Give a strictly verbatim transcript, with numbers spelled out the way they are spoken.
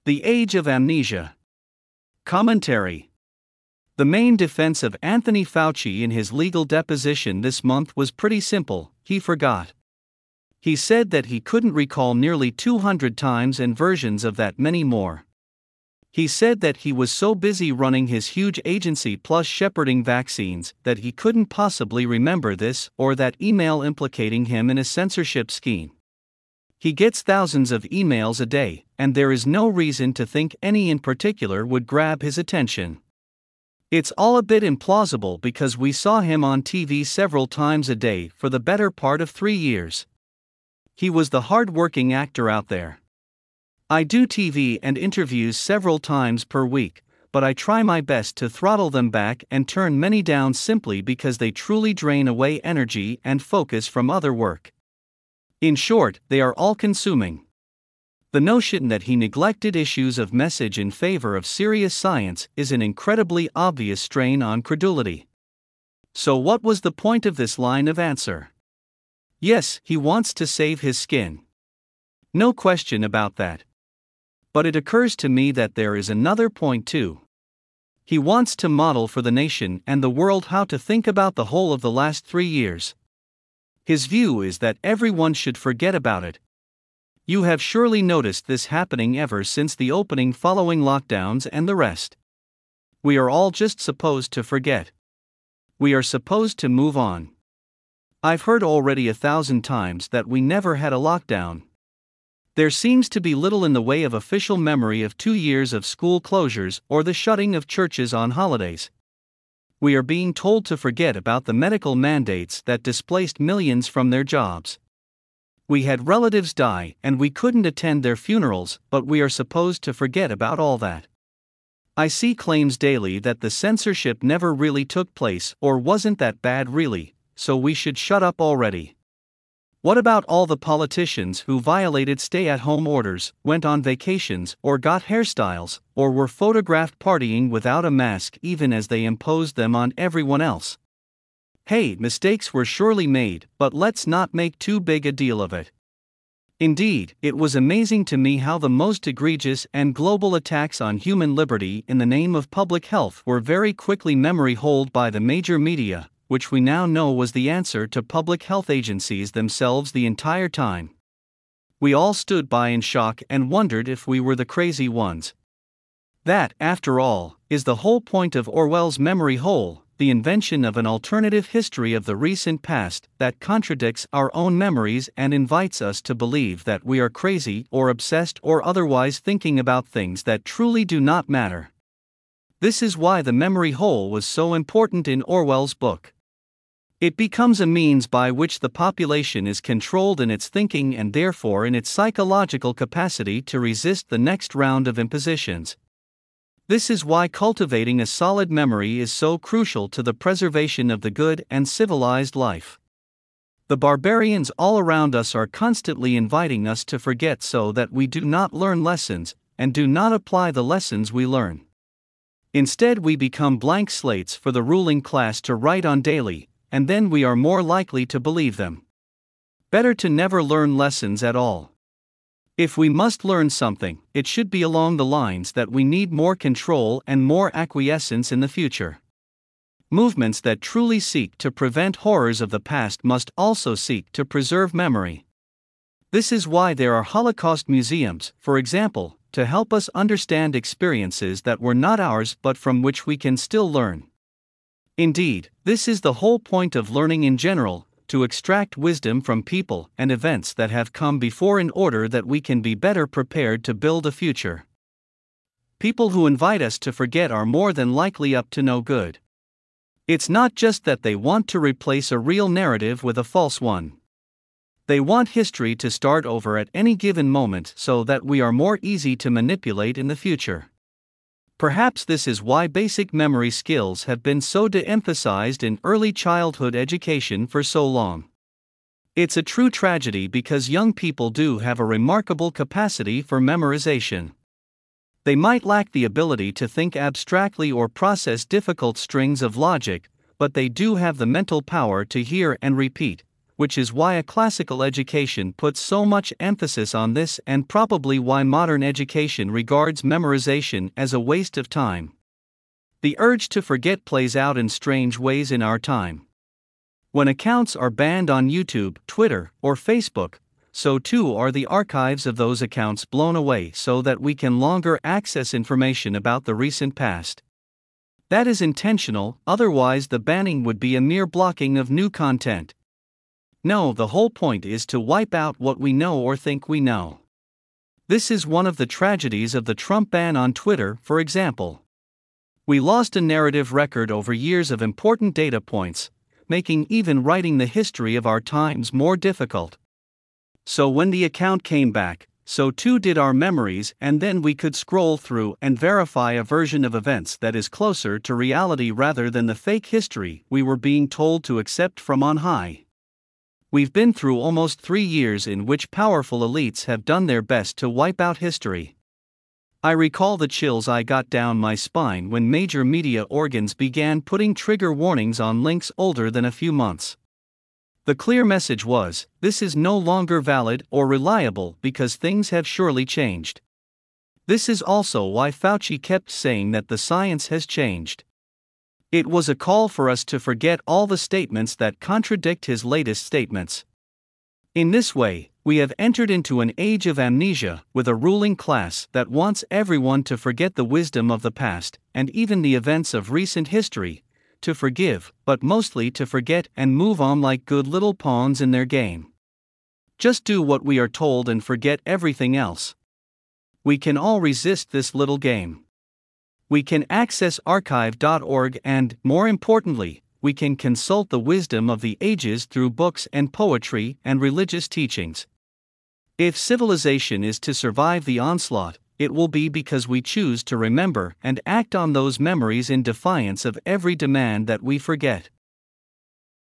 The Age of Amnesia. Commentary. The main defense of Anthony Fauci in his legal deposition this month was pretty simple: he forgot. He said that he couldn't recall nearly two hundred times and versions of that many more. He said that he was so busy running his huge agency plus shepherding vaccines that he couldn't possibly remember this or that email implicating him in a censorship scheme. He gets thousands of emails a day, and there is no reason to think any in particular would grab his attention. It's all a bit implausible because we saw him on T V several times a day for the better part of three years. He was the hard-working actor out there. I do T V and interviews several times per week, but I try my best to throttle them back and turn many down simply because they truly drain away energy and focus from other work. In short, they are all-consuming. The notion that he neglected issues of message in favor of serious science is an incredibly obvious strain on credulity. So what was the point of this line of answer? Yes, he wants to save his skin. No question about that. But it occurs to me that there is another point too. He wants to model for the nation and the world how to think about the whole of the last three years. His view is that everyone should forget about it. You have surely noticed this happening ever since the opening following lockdowns and the rest. We are all just supposed to forget. We are supposed to move on. I've heard already a thousand times that we never had a lockdown. There seems to be little in the way of official memory of two years of school closures or the shutting of churches on holidays. We are being told to forget about the medical mandates that displaced millions from their jobs. We had relatives die and we couldn't attend their funerals, but we are supposed to forget about all that. I see claims daily that the censorship never really took place or wasn't that bad really, so we should shut up already. What about all the politicians who violated stay-at-home orders, went on vacations, or got hairstyles, or were photographed partying without a mask even as they imposed them on everyone else? Hey, mistakes were surely made, but let's not make too big a deal of it. Indeed, it was amazing to me how the most egregious and global attacks on human liberty in the name of public health were very quickly memory-holed by the major media, which we now know was the answer to public health agencies themselves the entire time. We all stood by in shock and wondered if we were the crazy ones. That, after all, is the whole point of Orwell's memory hole, the invention of an alternative history of the recent past that contradicts our own memories and invites us to believe that we are crazy or obsessed or otherwise thinking about things that truly do not matter. This is why the memory hole was so important in Orwell's book. It becomes a means by which the population is controlled in its thinking and therefore in its psychological capacity to resist the next round of impositions. This is why cultivating a solid memory is so crucial to the preservation of the good and civilized life. The barbarians all around us are constantly inviting us to forget so that we do not learn lessons, and do not apply the lessons we learn. Instead, we become blank slates for the ruling class to write on daily, and then we are more likely to believe them. Better to never learn lessons at all. If we must learn something, it should be along the lines that we need more control and more acquiescence in the future. Movements that truly seek to prevent horrors of the past must also seek to preserve memory. This is why there are Holocaust museums, for example, to help us understand experiences that were not ours but from which we can still learn. Indeed, this is the whole point of learning in general, to extract wisdom from people and events that have come before in order that we can be better prepared to build a future. People who invite us to forget are more than likely up to no good. It's not just that they want to replace a real narrative with a false one. They want history to start over at any given moment so that we are more easy to manipulate in the future. Perhaps this is why basic memory skills have been so de-emphasized in early childhood education for so long. It's a true tragedy because young people do have a remarkable capacity for memorization. They might lack the ability to think abstractly or process difficult strings of logic, but they do have the mental power to hear and repeat, which is why a classical education puts so much emphasis on this and probably why modern education regards memorization as a waste of time. The urge to forget plays out in strange ways in our time. When accounts are banned on YouTube, Twitter, or Facebook, so too are the archives of those accounts blown away so that we can longer access information about the recent past. That is intentional, otherwise the banning would be a mere blocking of new content. No, the whole point is to wipe out what we know or think we know. This is one of the tragedies of the Trump ban on Twitter, for example. We lost a narrative record over years of important data points, making even writing the history of our times more difficult. So when the account came back, so too did our memories, and then we could scroll through and verify a version of events that is closer to reality rather than the fake history we were being told to accept from on high. We've been through almost three years in which powerful elites have done their best to wipe out history. I recall the chills I got down my spine when major media organs began putting trigger warnings on links older than a few months. The clear message was, this is no longer valid or reliable because things have surely changed. This is also why Fauci kept saying that the science has changed. It was a call for us to forget all the statements that contradict his latest statements. In this way, we have entered into an age of amnesia with a ruling class that wants everyone to forget the wisdom of the past, and even the events of recent history, to forgive, but mostly to forget and move on like good little pawns in their game. Just do what we are told and forget everything else. We can all resist this little game. We can access archive dot org and, more importantly, we can consult the wisdom of the ages through books and poetry and religious teachings. If civilization is to survive the onslaught, it will be because we choose to remember and act on those memories in defiance of every demand that we forget.